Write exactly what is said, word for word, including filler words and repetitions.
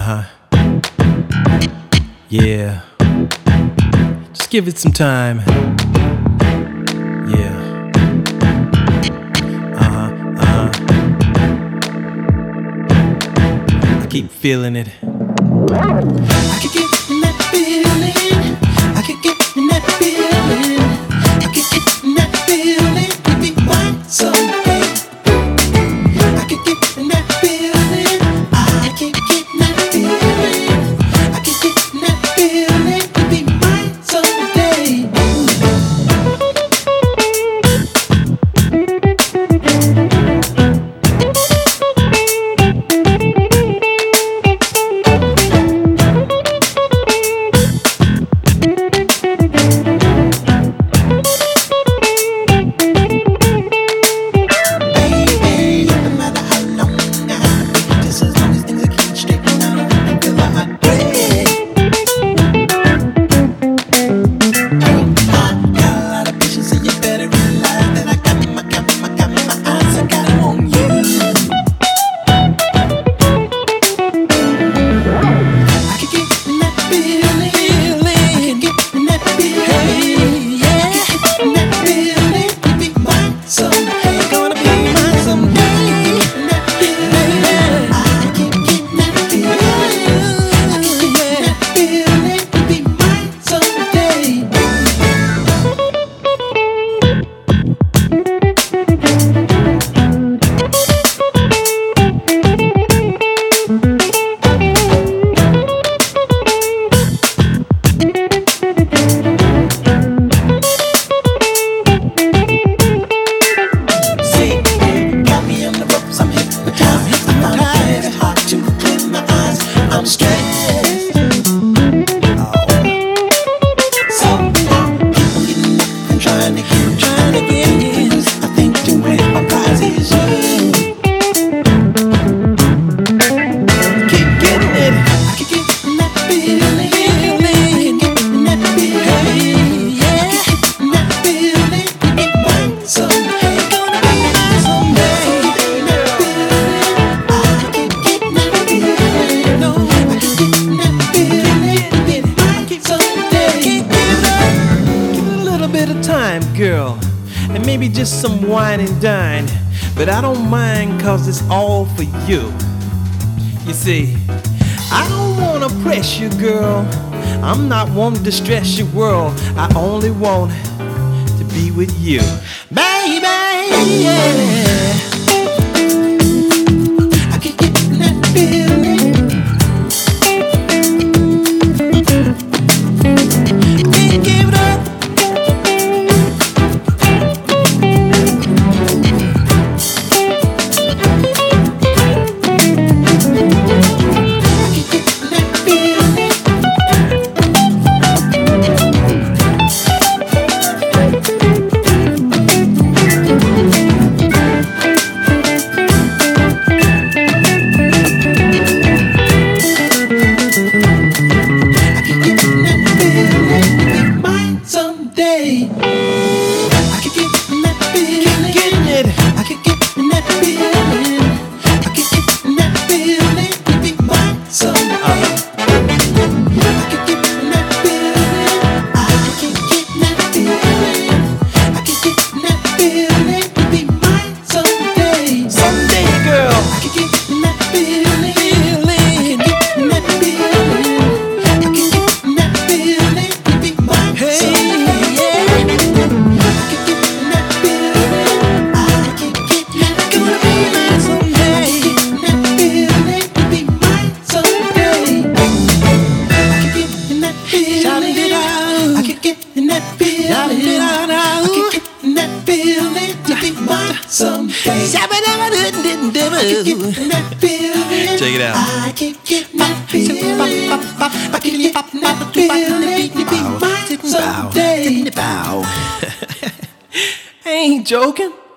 Uh-huh. Yeah. Just give it some time. Yeah. Uh-huh, uh-huh. I keep feeling it. I keep getting that feeling. I keep getting that feeling. I keep getting that feeling. Give me one someday. I keep getting that feeling. I keep getting that feeling. I keep getting that feeling. Give me one someday. I'm stressed. So I'm getting up and trying to get, trying to get in. I think to win my prize is you. Keep getting it. I keep getting that feeling. I keep getting that feeling. Yeah, I keep getting that feeling. It might someday, gonna be mine someday. I keep getting that feeling. No. Time, girl, and maybe just some wine and dine, but I don't mind cause it's all for you. You see, I don't wanna press you, girl. I'm not wanting to stress your world. I only want to be with you, baby. Yeah. I keep getting that feeling. Can't give it up. Check it out. I can't get my feeling. I can't get my feeling. Someday. I ain't joking.